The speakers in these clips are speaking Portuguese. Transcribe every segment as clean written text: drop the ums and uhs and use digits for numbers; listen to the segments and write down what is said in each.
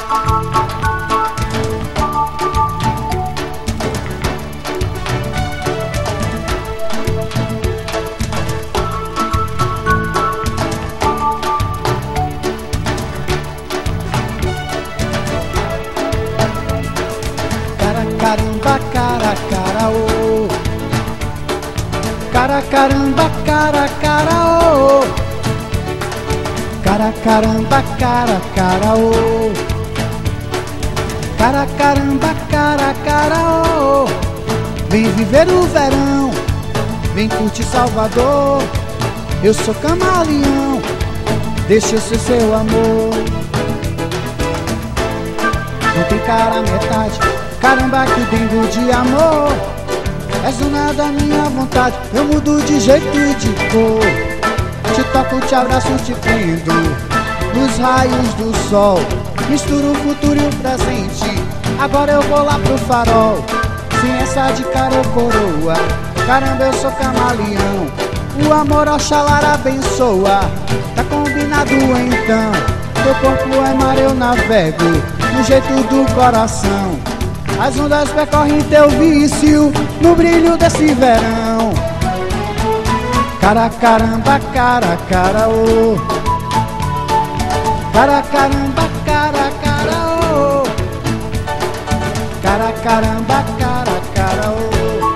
Caramba, cara, cara, oh. Cara, caramba, cara, cara, oh. Cara, caramba, cara, cara, oh. Cara, caramba, cara, cara, oh. Vem viver o verão, vem curtir Salvador. Eu sou camaleão, deixa eu ser seu amor. Não tem cara metade, caramba que dentro de amor. És dona da minha vontade, eu mudo de jeito e de cor. Te toco, te abraço, te prendo nos raios do sol. Misturo o futuro e o presente, agora eu vou lá pro farol. Sem essa de cara ou coroa, caramba eu sou camaleão. O amor Oxalá abençoa, tá combinado então. Teu corpo é mar, eu navego no jeito do coração. As ondas percorrem teu vício no brilho desse verão. Cara, caramba, cara, cara, oh. Cara, caramba, cara, cara, oh. Cara, caramba, cara, cara, oh.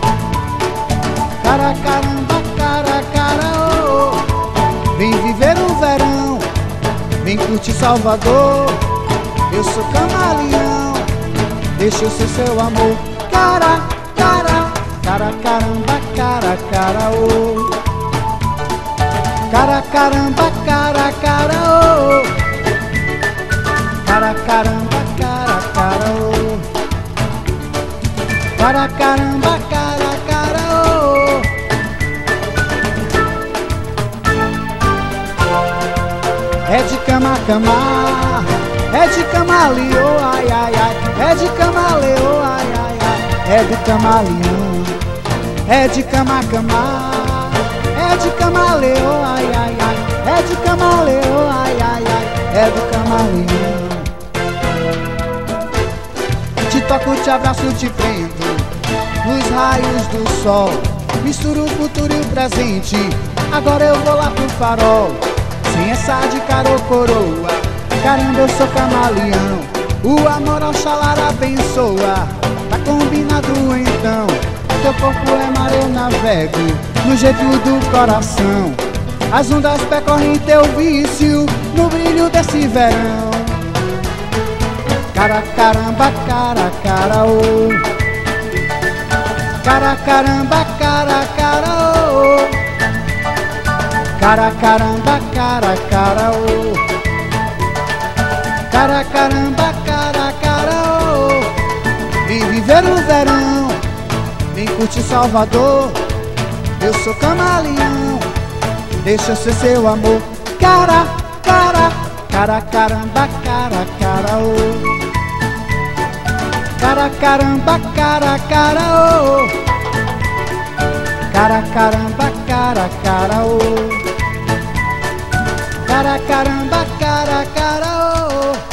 Cara, caramba, cara, cara, oh. Vem viver o verão, vem curtir Salvador. Eu sou camaleão, deixa eu ser seu amor. Cara, cara, cara, caramba, cara, cara, oh. Cara, caramba, cara, cara, oh. Cara, caramba, cara, cara, oh. Cara, caramba, cara, cara, oh. É de cama, cama, é de camaleão, ai, ai, ai. É de camaleão, ai, ai, ai. É de camaleão, é de cama, cama. É de camaleão, ai, ai, ai. É de camaleão, ai, ai, ai. É do camaleão. Te toco, te abraço, te prendo nos raios do sol. Misturo o futuro e o presente, agora eu vou lá pro farol. Sem essa de cara ou coroa, caramba eu sou camaleão. O amor Oxalá abençoa, tá combinado então. Teu corpo é mar, eu navego no jeito do coração. As ondas percorrem teu vício no brilho desse verão. Cara, caramba, cara, cara, oh. Cara, caramba, cara, cara, oh. Cara, caramba, cara, cara, oh. Cara, caramba, cara, cara, oh. Vem viver o verão, vem curtir Salvador. Eu sou camaleão, deixa eu ser seu amor. Cara, cara, cara, caramba, cara, cara, oh. Cara, caramba, cara, cara, oh. Cara, caramba, cara, cara, oh. Cara, caramba, cara, cara, oh.